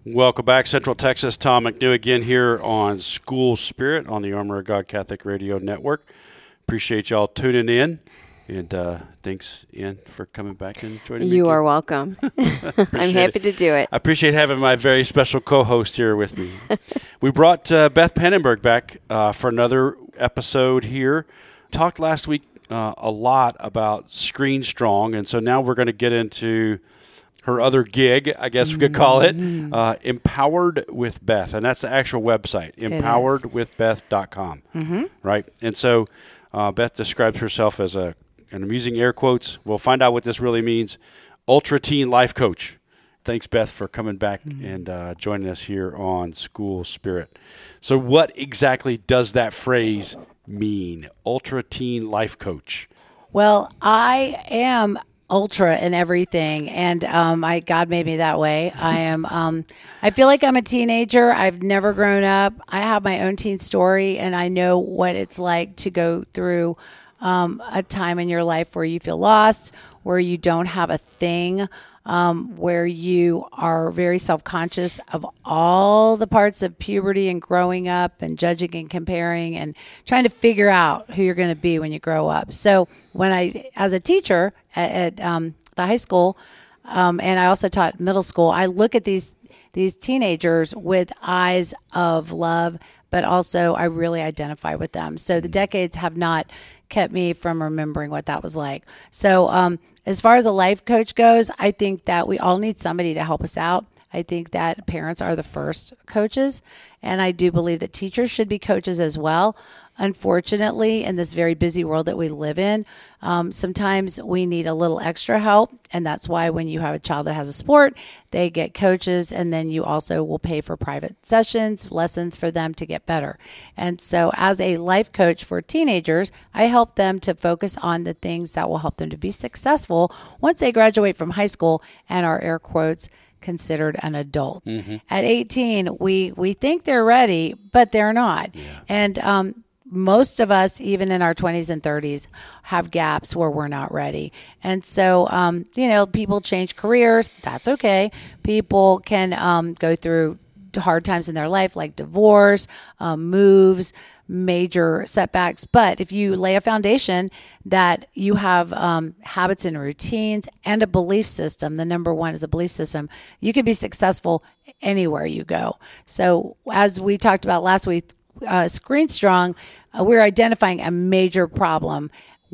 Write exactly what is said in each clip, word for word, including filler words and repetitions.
Welcome back, Central Texas. Tom McNew again here on School Spirit on the Armor of God Catholic Radio Network. Appreciate y'all tuning in, and uh, thanks, Ian, for coming back and joining me. You are welcome. I'm happy it. to do it. I appreciate having my very special co-host here with me. We brought uh, Beth Pannenberg back uh, for another episode here. Talked last week uh, a lot about Screen Strong, and so now we're going to get into her other gig, I guess we could call it, uh, Empowered with Beth. And that's the actual website, empowered with beth dot com. Mm-hmm. Right? And so uh, Beth describes herself as a, and I'm using air quotes, we'll find out what this really means, ultra teen life coach. Thanks, Beth, for coming back mm-hmm. and uh, joining us here on School Spirit. So what exactly does that phrase mean, ultra teen life coach? Well, I am ultra in everything, and um, I God made me that way. I am. Um, I feel like I'm a teenager. I've never grown up. I have my own teen story, and I know what it's like to go through um, a time in your life where you feel lost, where you don't have a thing, um, where you are very self-conscious of all the parts of puberty and growing up and judging and comparing and trying to figure out who you're going to be when you grow up. So when I, as a teacher at, at um, the high school, um, and I also taught middle school, I look at these these teenagers with eyes of love, but also I really identify with them. So the decades have not kept me from remembering what that was like. So um, as far as a life coach goes, I think that we all need somebody to help us out. I think that parents are the first coaches, and I do believe that teachers should be coaches as well. Unfortunately, in this very busy world that we live in, um, sometimes we need a little extra help, and that's why when you have a child that has a sport, they get coaches, and then you also will pay for private sessions, lessons for them to get better. And so as a life coach for teenagers, I help them to focus on the things that will help them to be successful once they graduate from high school and are, air quotes, considered an adult. Mm-hmm. At eighteen, we, we think they're ready, but they're not. Yeah. And um, most of us, even in our twenties and thirties, have gaps where we're not ready. And so, um, you know, people change careers. That's okay. People can um, go through hard times in their life, like divorce, um, moves, major setbacks. But if you lay a foundation that you have um, habits and routines and a belief system, the number one is a belief system, you can be successful anywhere you go. So as we talked about last week, uh, Screen Strong, uh, we're identifying a major problem.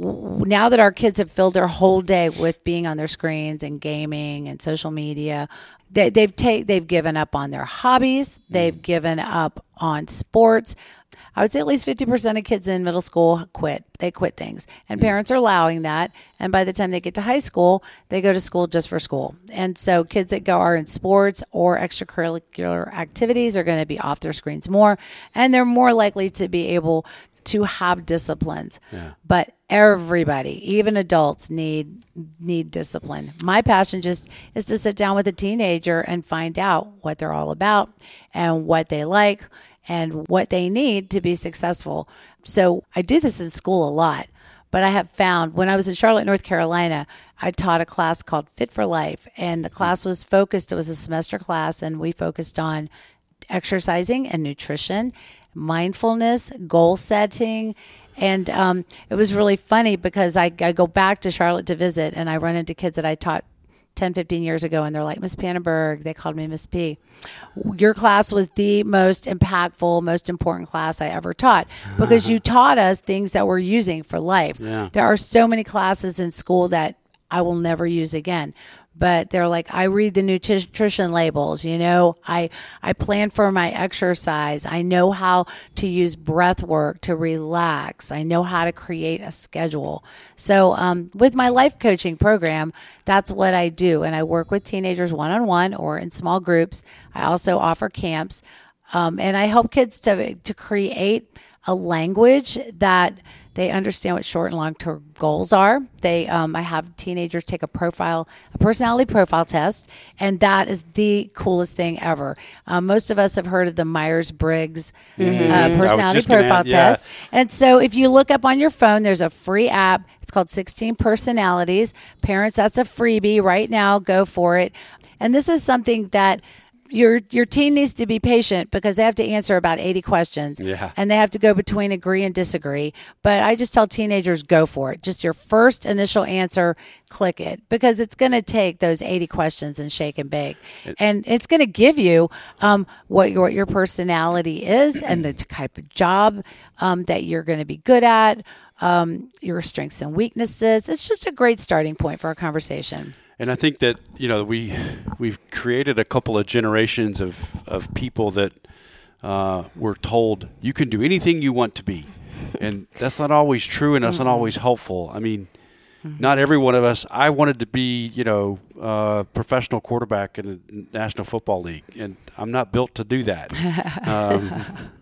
Now that our kids have filled their whole day with being on their screens and gaming and social media, they, they've ta- they've given up on their hobbies. They've given up on sports. I would say at least fifty percent of kids in middle school quit. They quit things. And parents are allowing that. And by the time they get to high school, they go to school just for school. And so kids that go are in sports or extracurricular activities are going to be off their screens more. And they're more likely to be able to have disciplines. Yeah. But everybody, even adults, need need discipline. My passion just is to sit down with a teenager and find out what they're all about and what they like and what they need to be successful. So I do this in school a lot, but I have found when I was in Charlotte, North Carolina, I taught a class called Fit for Life, and the class was focused, it was a semester class, and we focused on exercising and nutrition, mindfulness, goal setting. And um, it was really funny because I, I go back to Charlotte to visit, and I run into kids that I taught ten, fifteen years ago, and they're like, Miss Pannenberg, they called me Miss P. Your class was the most impactful, most important class I ever taught because you taught us things that we're using for life. Yeah. There are so many classes in school that I will never use again. But they're like, I read the nutrition labels, you know, I, I plan for my exercise. I know how to use breath work to relax. I know how to create a schedule. So um, with my life coaching program, that's what I do. And I work with teenagers one-on-one or in small groups. I also offer camps. Um, and I help kids to to create a language that they understand what short and long-term goals are. They, um, I have teenagers take a profile, a personality profile test, and that is the coolest thing ever. Um, most of us have heard of the Myers-Briggs mm-hmm. uh, personality profile add, yeah. test. And so if you look up on your phone, there's a free app. It's called sixteen Personalities. Parents, that's a freebie right now. Go for it. And this is something that your your teen needs to be patient because they have to answer about eighty questions. Yeah. And they have to go between agree and disagree. But I just tell teenagers, go for it. Just your first initial answer, click it, because it's going to take those eighty questions and shake and bake. It, and it's going to give you um, what your, what your personality is and the type of job um, that you're going to be good at, um, your strengths and weaknesses. It's just a great starting point for our conversation. And I think that, you know, we, we've created a couple of generations of, of people that uh, were told you can do anything you want to be. And that's not always true, and that's mm-hmm. not always helpful. I mean, mm-hmm. not every one of us, I wanted to be, you know, a professional quarterback in the National Football League, and I'm not built to do that. Um,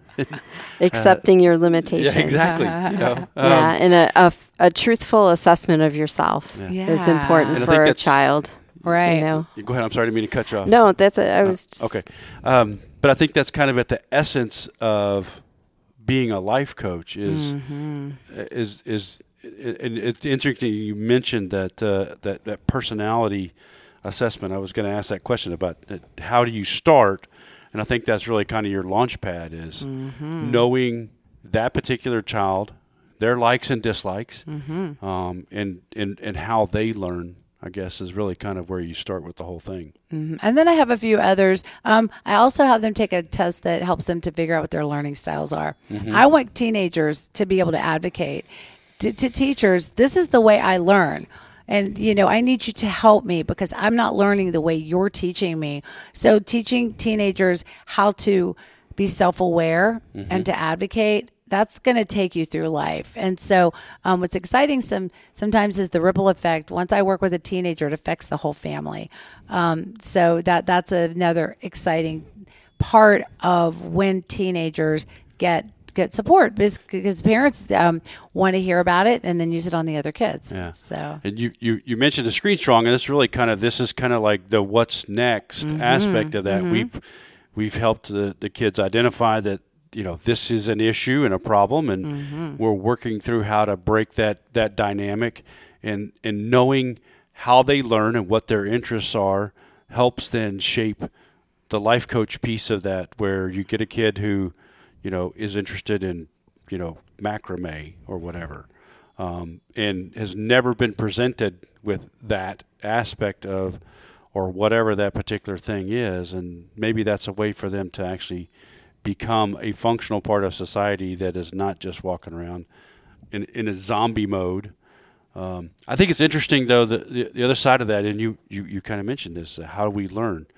Accepting uh, your limitations. Yeah, exactly. You know, um, yeah, and a, a, a truthful assessment of yourself yeah. Yeah. is important and for a child. Right. You know? Go ahead. I'm sorry, I didn't mean to cut you off. No, that's a, I was uh, okay. Um, but I think that's kind of at the essence of being a life coach is mm-hmm. is is. And it's interesting you mentioned that uh, that that personality assessment. I was going to ask that question about how do you start. And I think that's really kind of your launch pad is mm-hmm. knowing that particular child, their likes and dislikes, mm-hmm. um, and, and, and how they learn, I guess, is really kind of where you start with the whole thing. Mm-hmm. And then I have a few others. Um, I also have them take a test that helps them to figure out what their learning styles are. Mm-hmm. I want teenagers to be able to advocate to, to teachers, this is the way I learn. And, you know, I need you to help me because I'm not learning the way you're teaching me. So teaching teenagers how to be self-aware mm-hmm. and to advocate, that's going to take you through life. And so um, what's exciting some sometimes is the ripple effect. Once I work with a teenager, it affects the whole family. Um, so that that's another exciting part of when teenagers get get support because parents um, want to hear about it and then use it on the other kids. Yeah. So and you, you, you mentioned the Screen Strong, and it's really kind of this is kind of like the what's next mm-hmm. aspect of that. Mm-hmm. We've we've helped the, the kids identify that you know this is an issue and a problem, and mm-hmm. we're working through how to break that that dynamic, and and knowing how they learn and what their interests are helps then shape the life coach piece of that, where you get a kid who you know, is interested in, you know, macrame or whatever, um, and has never been presented with that aspect of, or whatever that particular thing is. And maybe that's a way for them to actually become a functional part of society that is not just walking around in, in a zombie mode. Um, I think it's interesting, though, the, the, the other side of that, and you, you, you kind of mentioned this, uh, how do we learn?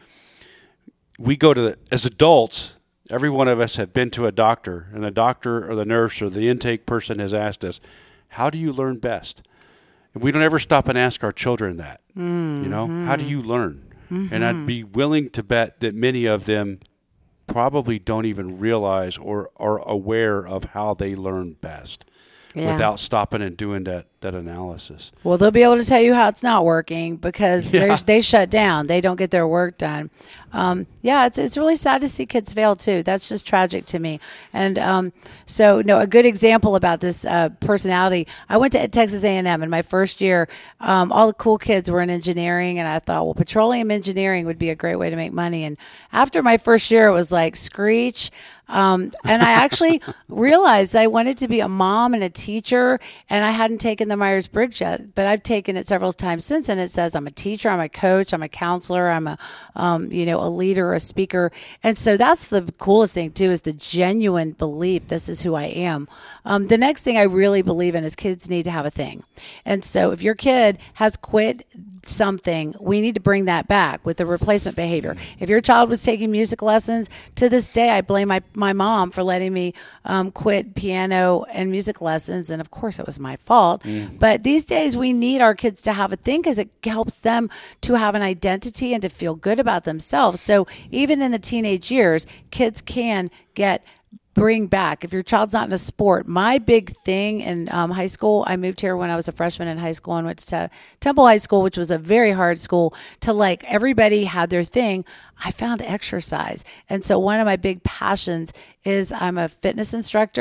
We go to, the, as adults, every one of us have been to a doctor, and the doctor or the nurse or the intake person has asked us, how do you learn best? And we don't ever stop and ask our children that, mm-hmm. you know, how do you learn? Mm-hmm. And I'd be willing to bet that many of them probably don't even realize or are aware of how they learn best yeah. without stopping and doing that, that analysis. Well, they'll be able to tell you how it's not working because yeah. they shut down. They don't get their work done. Um, yeah, it's it's really sad to see kids fail too. That's just tragic to me. And um, so, no, a good example about this uh, personality. I went to Texas A and M in my first year. Um, all the cool kids were in engineering, and I thought, well, petroleum engineering would be a great way to make money. And after my first year, it was like screech. Um, and I actually realized I wanted to be a mom and a teacher, and I hadn't taken the Myers-Briggs yet, but I've taken it several times since, and it says I'm a teacher, I'm a coach, I'm a counselor, I'm a, um, you know, a leader, a speaker. And so that's the coolest thing too, is the genuine belief this is who I am. Um, the next thing I really believe in is kids need to have a thing. And so if your kid has quit something, we need to bring that back with the replacement behavior. If your child was taking music lessons, to this day, I blame my, my mom for letting me um, quit piano and music lessons. And of course, it was my fault. Mm. But these days, we need our kids to have a thing because it helps them to have an identity and to feel good about themselves. So even in the teenage years, kids can get bring back. If your child's not in a sport, my big thing in um, high school, I moved here when I was a freshman in high school and went to Temple High School, which was a very hard school, to like everybody had their thing. I found exercise. And so one of my big passions is I'm a fitness instructor.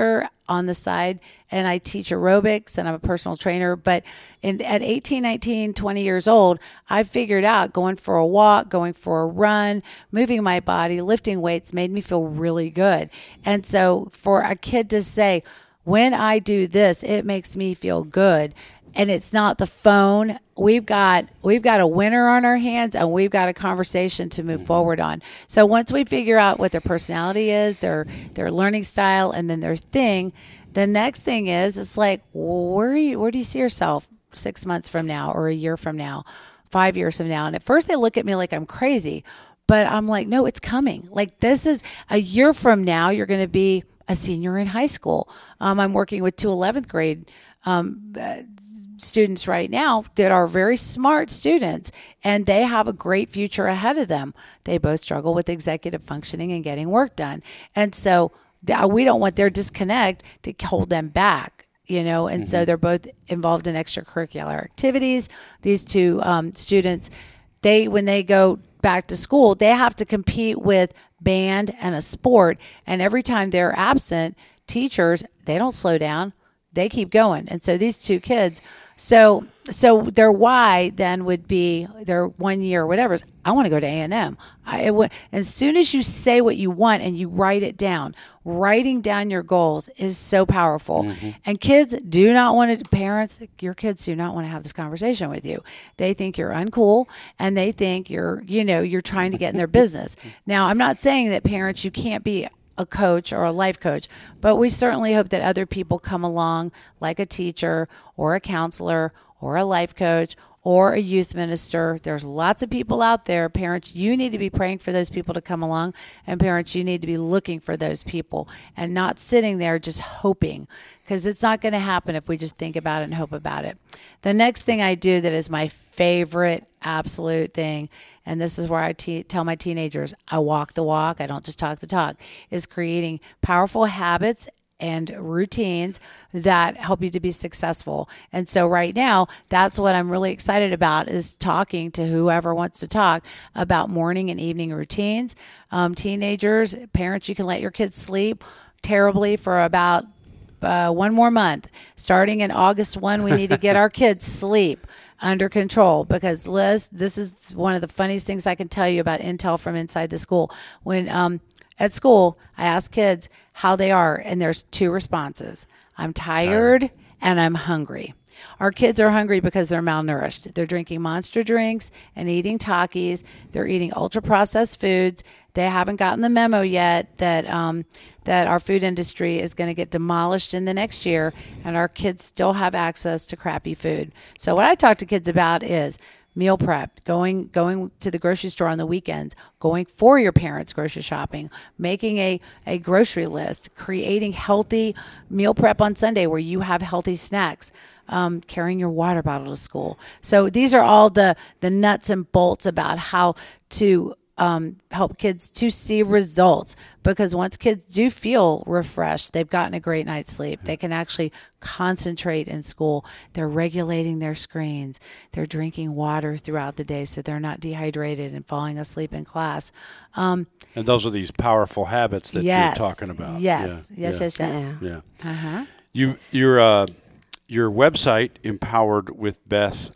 on the side, and I teach aerobics, and I'm a personal trainer. But in, at eighteen, nineteen, twenty years old, I figured out going for a walk, going for a run, moving my body, lifting weights made me feel really good. And so for a kid to say, when I do this, it makes me feel good, and it's not the phone, we've got we've got a winner on our hands, and we've got a conversation to move forward on. So once we figure out what their personality is, their their learning style, and then their thing, the next thing is, it's like, where are you, where do you see yourself six months from now, or a year from now, five years from now? And at first they look at me like I'm crazy, but I'm like, no, it's coming. Like, this is a year from now, you're going to be a senior in high school. Um, I'm working with two eleventh grade um, uh, students right now that are very smart students, and they have a great future ahead of them. They both struggle with executive functioning and getting work done. And so th- we don't want their disconnect to hold them back, you know, and mm-hmm. so they're both involved in extracurricular activities. These two um, students, they, when they go back to school, they have to compete with band and a sport. And every time they're absent, teachers, they don't slow down. They keep going. And so these two kids, so so their why then would be their one year or whatever is, I want to go to A and M. I, it w- as soon as you say what you want and you write it down, writing down your goals is so powerful. Mm-hmm. And kids do not want to, parents, your kids do not want to have this conversation with you. They think you're uncool, and they think you're, you know, you're trying to get in their business. Now, I'm not saying that parents, you can't be a coach or a life coach, but we certainly hope that other people come along, like a teacher or a counselor or a life coach or a youth minister. There's lots of people out there. Parents, you need to be praying for those people to come along, and parents, you need to be looking for those people and not sitting there just hoping, because it's not going to happen if we just think about it and hope about it. The next thing I do that is my favorite absolute thing, and this is where I te- tell my teenagers, I walk the walk, I don't just talk the talk, is creating powerful habits and routines that help you to be successful. And so right now, that's what I'm really excited about, is talking to whoever wants to talk about morning and evening routines. Um, teenagers, parents, you can let your kids sleep terribly for about uh, one more month. Starting in August first, we need to get our kids sleep under control, because Liz, this is one of the funniest things I can tell you about intel from inside the school. When um, at school, I ask kids how they are, and there's two responses. I'm tired, tired. and I'm hungry. Our kids are hungry because they're malnourished. They're drinking Monster drinks and eating Takis. They're eating ultra-processed foods. They haven't gotten the memo yet that um, that our food industry is going to get demolished in the next year, and our kids still have access to crappy food. So what I talk to kids about is meal prep, going going to the grocery store on the weekends, going for your parents' grocery shopping, making a, a grocery list, creating healthy meal prep on Sunday where you have healthy snacks, um, carrying your water bottle to school. So these are all the, the nuts and bolts about how to um, help kids to see results, because once kids do feel refreshed, they've gotten a great night's sleep, they can actually concentrate in school, they're regulating their screens, they're drinking water throughout the day so they're not dehydrated and falling asleep in class. Um, and those are these powerful habits that yes, you're talking about. Yes, yeah, yes, yeah. yes, yes. Yeah. yeah. Uh-huh. You, your, uh, your website, Empowered with Beth,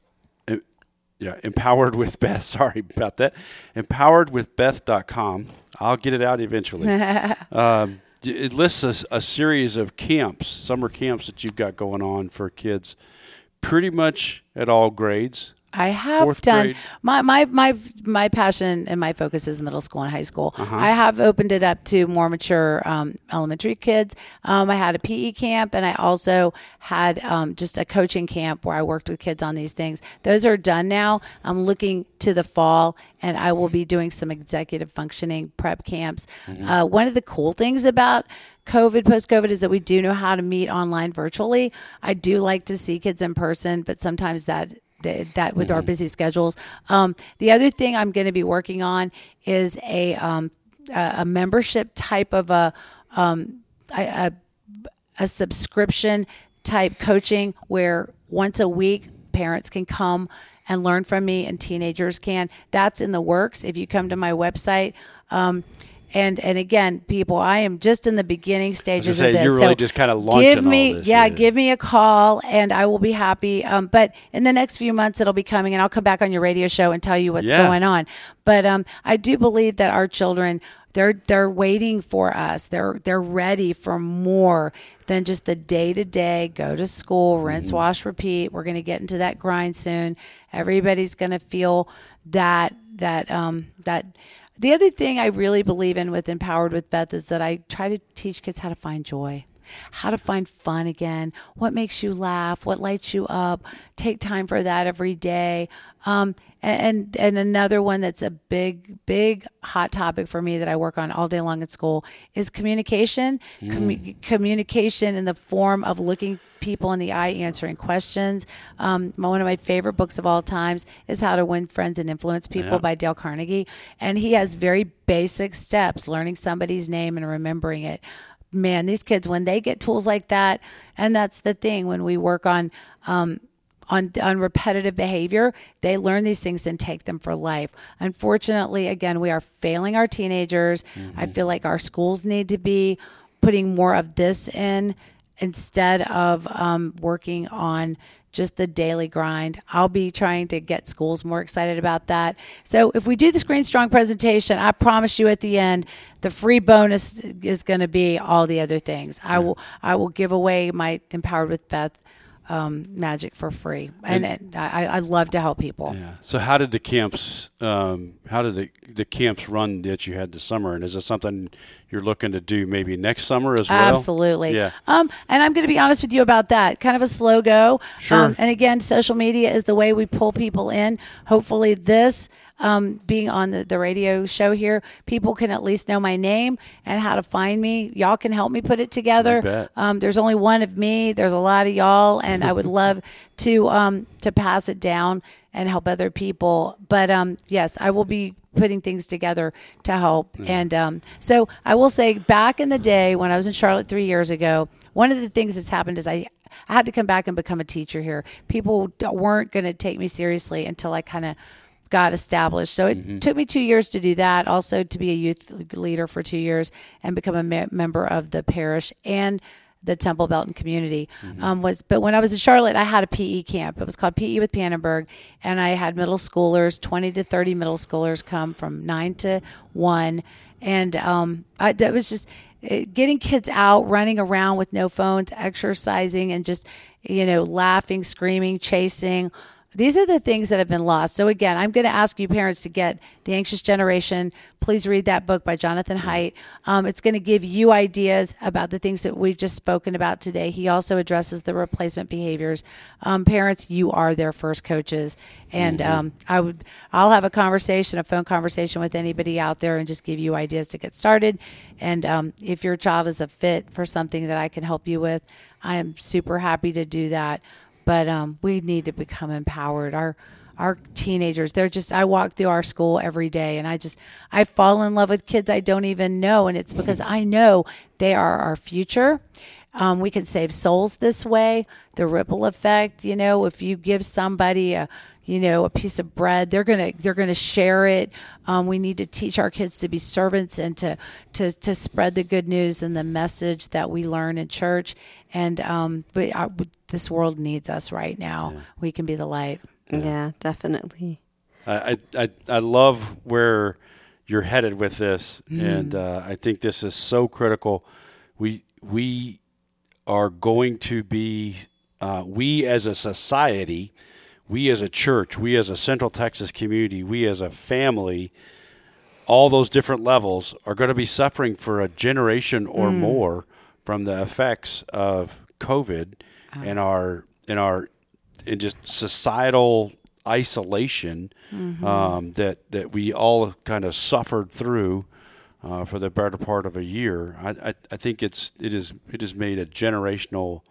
Yeah, Empowered with Beth. Sorry about that. empowered with beth dot com. I'll get it out eventually. um, it lists a, a series of camps, summer camps that you've got going on for kids, pretty much at all grades. I have Fourth done grade. my, my my my passion and my focus is middle school and high school. Uh-huh. I have opened it up to more mature um, elementary kids. Um, I had a P E camp, and I also had um, just a coaching camp where I worked with kids on these things. Those are done now. I'm looking to the fall, and I will be doing some executive functioning prep camps. Mm-hmm. Uh, one of the cool things about COVID, post-COVID, is that we do know how to meet online virtually. I do like to see kids in person, but sometimes that that with mm-hmm. our busy schedules. Um, the other thing I'm going to be working on is a um, a, a membership type of a, um, a, a a subscription type coaching where once a week parents can come and learn from me, and teenagers can. That's in the works. If you come to my website, um, And and again, people, I am just in the beginning stages say, of this. You're really so just kind of launching give me, all this. Yeah, give me a call, and I will be happy. Um, but in the next few months, it'll be coming, and I'll come back on your radio show and tell you what's Yeah. going on. But um, I do believe that our children, they're they're waiting for us. They're they're ready for more than just the day to day. Go to school, rinse, Mm-hmm. wash, repeat. We're going to get into that grind soon. Everybody's going to feel that that um that. The other thing I really believe in with Empowered with Beth is that I try to teach kids how to find joy, how to find fun again, what makes you laugh, what lights you up. Take time for that every day. Um, and and another one that's a big, big hot topic for me that I work on all day long at school is communication. Mm. Commu- communication in the form of looking people in the eye, answering questions. Um, my- one of my favorite books of all times is How to Win Friends and Influence People Yeah. by Dale Carnegie. And he has very basic steps, learning somebody's name and remembering it. Man, these kids, when they get tools like that, and that's the thing, when we work on um, on on repetitive behavior, they learn these things and take them for life. Unfortunately, again, we are failing our teenagers. Mm-hmm. I feel like our schools need to be putting more of this in instead of um, working on just the daily grind. I'll be trying to get schools more excited about that. So if we do the Screen Strong presentation, I promise you at the end, the free bonus is going to be all the other things. I will I will give away my Empowered with Beth um, magic for free, and, and I, I love to help people. Yeah. So how did the camps? Um, how did the the camps run that you had this summer? And is this something you're looking to do maybe next summer as well? Absolutely. Yeah. Um, and I'm going to be honest with you about that. Kind of a slow go. Sure. Um, and again, social media is the way we pull people in. Hopefully, this. Um, being on the, the radio show here, people can at least know my name and how to find me. Y'all can help me put it I together. bet. Um, there's only one of me. There's a lot of y'all, and I would love to um, to pass it down and help other people. But um, yes, I will be putting things together to help. And um, so I will say, back in the day when I was in Charlotte three years ago, one of the things that's happened is I I had to come back and become a teacher here. People weren't going to take me seriously until I kind of got established. So it Mm-hmm. took me two years to do that, also to be a youth leader for two years and become a me- member of the parish and the Temple Belton community. Mm-hmm. Um, was But when I was in Charlotte, I had a P E camp. It was called P E with Pannenberg, and I had middle schoolers, twenty to thirty middle schoolers come from nine to one. And um, I, that was just it, getting kids out, running around with no phones, exercising, and just, you know, laughing, screaming, chasing. These are the things that have been lost. So again, I'm going to ask you parents to get The Anxious Generation. Please read that book by Jonathan Haidt. Um, it's going to give you ideas about the things that we've just spoken about today. He also addresses the replacement behaviors. Um, parents, you are their first coaches. And Mm-hmm. um, I would, I'll have a conversation, a phone conversation with anybody out there and just give you ideas to get started. And um, if your child is a fit for something that I can help you with, I am super happy to do that. But um, we need to become empowered. Our our teenagers, they're just, I walk through our school every day and I just, I fall in love with kids I don't even know. And it's because I know they are our future. Um, we can save souls this way. The ripple effect, you know, if you give somebody a, you know, a piece of bread, they're gonna they're gonna share it. Um, we need to teach our kids to be servants and to to to spread the good news and the message that we learn in church. And um, but our, this world needs us right now. Yeah. We can be the light. Yeah, yeah definitely. I, I I love where you're headed with this, mm. and uh, I think this is so critical. We we are going to be uh, we as a society. We as a church, we as a Central Texas community, we as a family, all those different levels are going to be suffering for a generation or mm. more from the effects of COVID oh. and our in our in just societal isolation mm-hmm. um, that that we all kind of suffered through uh, for the better part of a year. I, I I think it's it is it has made a generational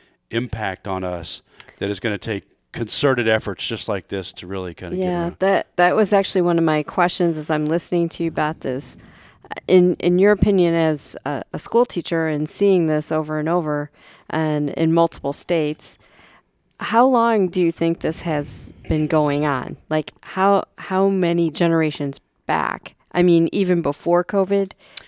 impact on us that is going to take concerted efforts just like this to really kind of yeah get a, that that was actually one of my questions as I'm listening to you, Beth, is in in your opinion as a, a school teacher and seeing this over and over and in multiple states, how long do you think this has been going on? Like how how many generations back? I mean, even before COVID,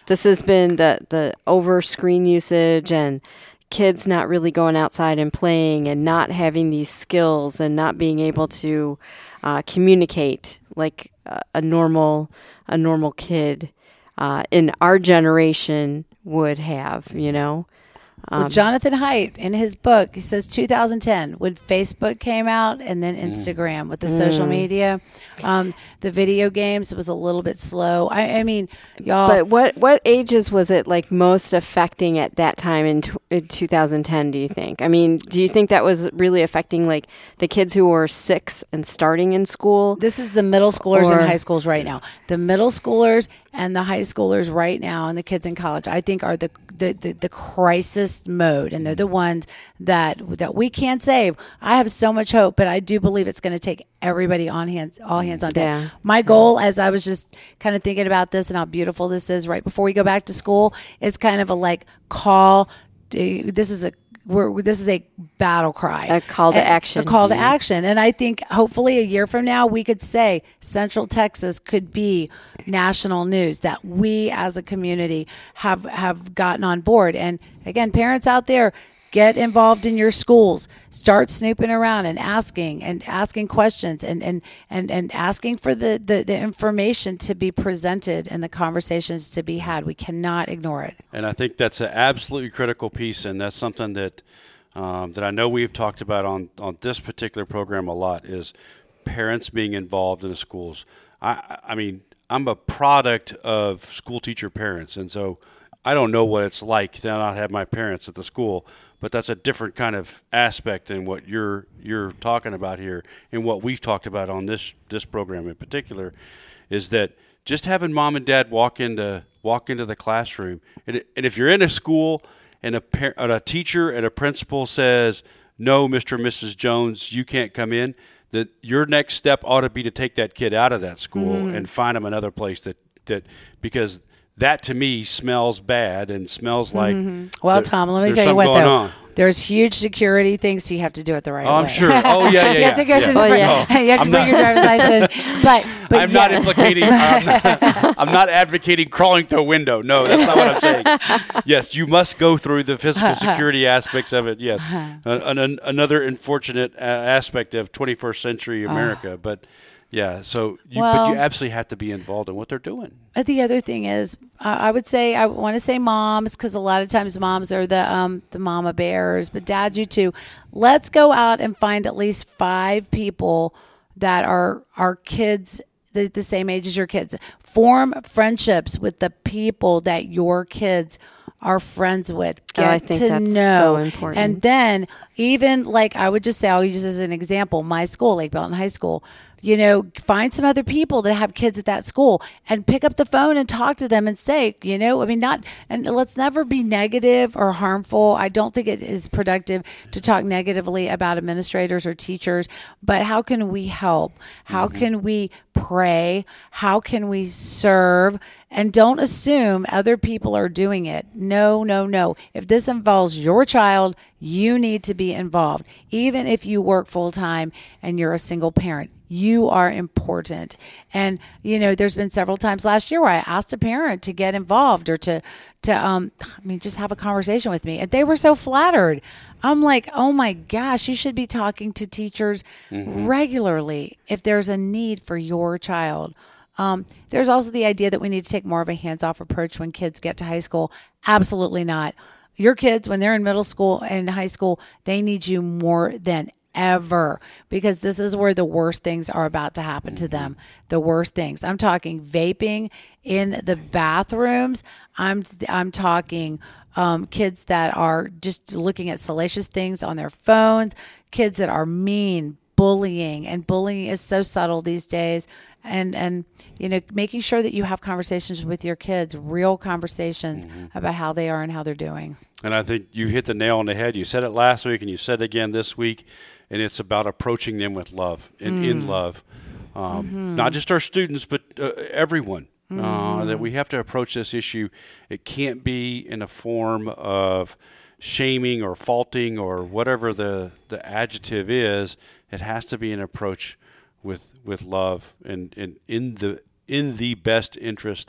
this has been the, the over screen usage and kids not really going outside and playing and not having these skills and not being able to uh, communicate like a, a normal a normal kid uh, in our generation would have, you know. Um, well, Jonathan Haidt, in his book, he says two thousand ten, when Facebook came out and then Instagram with the mm. social media, um, the video games was a little bit slow. I, I mean, y'all. But what, what ages was it like most affecting at that time in, t- in two thousand ten, do you think? I mean, do you think that was really affecting like the kids who were six and starting in school? This is the middle schoolers or, and high schools right now. The middle schoolers and the high schoolers right now and the kids in college, I think, are the the, the, the crisis mode, and they're the ones that that we can't save. I have so much hope, but I do believe it's going to take everybody on hands, all hands on deck. Yeah. My goal, as I was just kind of thinking about this and how beautiful this is right before we go back to school, is kind of a like call. This is a We're, this is a battle cry. A call to action. A call to action. And I think hopefully a year from now, we could say Central Texas could be national news, that we as a community have, have gotten on board. And again, parents out there, get involved in your schools. Start snooping around and asking and asking questions and, and, and, and asking for the, the, the information to be presented and the conversations to be had. We cannot ignore it. And I think that's an absolutely critical piece, and that's something that um, that I know we've talked about on, on this particular program a lot, is parents being involved in the schools. I, I mean, I'm a product of school teacher parents, and so I don't know what it's like to not have my parents at the school. But that's a different kind of aspect than what you're you're talking about here, and what we've talked about on this this program in particular, is that just having mom and dad walk into walk into the classroom, and, and if you're in a school and a par- and a teacher and a principal says, "No, Mister and Missus Jones, you can't come in," that your next step ought to be to take that kid out of that school mm-hmm. and find them another place that that because. That to me smells bad and smells like. Mm-hmm. Well, Tom, let me tell you what though. On. There's huge security things, so you have to do it the right oh, way. I'm sure. Oh yeah, yeah. you yeah, have to go yeah. through the. Oh, yeah. You have to I'm bring not, your driver's license. But, but I'm yeah. not implicating. I'm not, I'm not advocating crawling through a window. No, that's not what I'm saying. Yes, you must go through the physical security aspects of it. Yes, an, an, another unfortunate uh, aspect of twenty-first century America, oh. but. Yeah, so you, well, but you absolutely have to be involved in what they're doing. The other thing is, uh, I would say, I want to say moms, because a lot of times moms are the um, the mama bears, but dads, you too. Let's go out and find at least five people that are our kids, the, the same age as your kids. Form friendships with the people that your kids are friends with. Get oh, I think to that's know. So important. And then even like I would just say, I'll use as an example, my school, Lake Belton High School. You know, find some other people that have kids at that school and pick up the phone and talk to them and say, you know, I mean, not, and let's never be negative or harmful. I don't think it is productive to talk negatively about administrators or teachers, but how can we help? How mm-hmm. can we pray? How can we serve? And don't assume other people are doing it. No, no, no. If this involves your child, you need to be involved. Even if you work full time and you're a single parent, you are important. And, you know, there's been several times last year where I asked a parent to get involved or to, to, um, I mean, just have a conversation with me. And they were so flattered. I'm like, oh my gosh, you should be talking to teachers mm-hmm. regularly if there's a need for your child. Um, there's also the idea that we need to take more of a hands-off approach when kids get to high school. Absolutely not. Your kids, when they're in middle school and high school, they need you more than ever, because this is where the worst things are about to happen to them. The worst things. I'm talking vaping in the bathrooms. I'm I'm talking um, kids that are just looking at salacious things on their phones. Kids that are mean, bullying, and bullying is so subtle these days. And, and you know, making sure that you have conversations with your kids, real conversations mm-hmm. about how they are and how they're doing. And I think you hit the nail on the head. You said it last week and you said it again this week, and it's about approaching them with love and mm. in love. Um, mm-hmm. Not just our students, but uh, everyone. Mm-hmm. Uh, that we have to approach this issue. It can't be in a form of shaming or faulting or whatever the, the adjective is. It has to be an approach with with love and, and in the in the best interest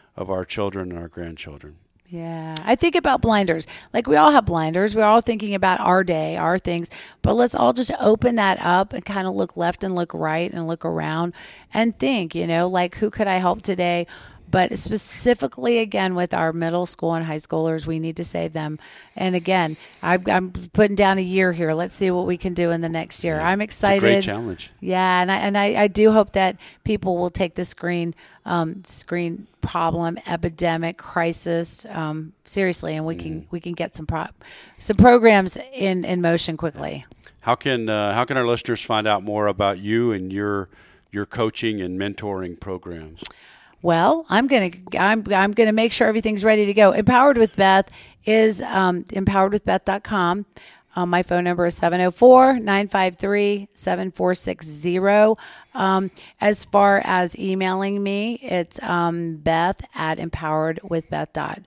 of our children and our grandchildren. Yeah, I think about blinders. Like we all have blinders. We're all thinking about our day, our things. But let's all just open that up and kind of look left and look right and look around and think, you know, like who could I help today? But specifically, again, with our middle school and high schoolers, we need to save them. And again, I'm, I'm putting down a year here. Let's see what we can do in the next year. Yeah, I'm excited. It's a great challenge. Yeah, and I and I, I do hope that people will take the screen um, screen problem, epidemic, crisis um, seriously, and we mm. can we can get some pro- some programs in, in motion quickly. How can uh, how can our listeners find out more about you and your your coaching and mentoring programs? Well, I'm gonna I'm I'm gonna make sure everything's ready to go. Empowered with Beth is um, empowered with beth dot com. Um, my phone number is seven oh four, nine five three, seven four six zero. Um, as far as emailing me, it's um, Beth at empowered with beth dot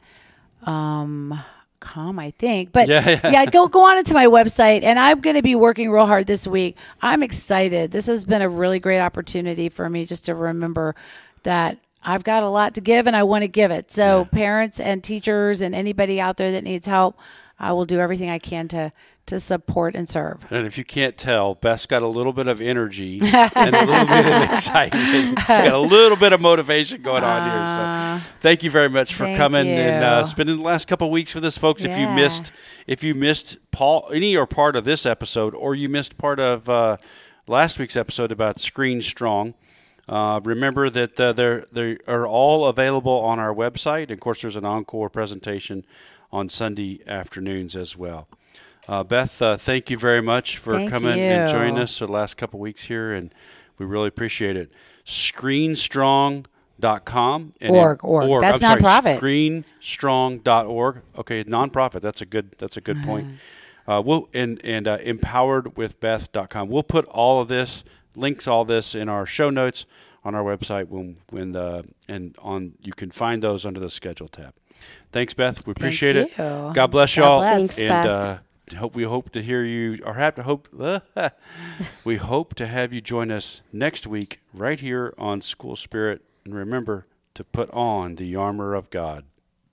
com. I think, but yeah, yeah. yeah, go go on into my website, and I'm going to be working real hard this week. I'm excited. This has been a really great opportunity for me just to remember that I've got a lot to give and I want to give it. So yeah. Parents and teachers and anybody out there that needs help, I will do everything I can to to support and serve. And if you can't tell, Beth's got a little bit of energy and a little bit of excitement. She's got a little bit of motivation going on here. So thank you very much for coming you. and uh, spending the last couple of weeks with us, folks. Yeah. If you missed, if you missed Paul any or part of this episode, or you missed part of uh, last week's episode about Screen Strong, Uh, remember that uh, they're, they are all available on our website. Of course, there's an encore presentation on Sunday afternoons as well. Uh, Beth, uh, thank you very much for thank coming you. and joining us for the last couple of weeks here, and we really appreciate it. screen strong dot com. And org, it, org. org. That's I'm nonprofit. Sorry, screen strong dot org. Okay, nonprofit. That's a good. That's a good Uh-huh. point. Uh, we'll and and uh, empowered with beth dot com. We'll put all of this, links, all this in our show notes on our website when when uh, and on you can find those under the schedule tab. Thanks, Beth. We appreciate Thank it. you. God bless God y'all. bless. Thanks, and Beth. uh, hope we hope to hear you or have to hope we hope to have you join us next week right here on School Spirit. And remember to put on the armor of God.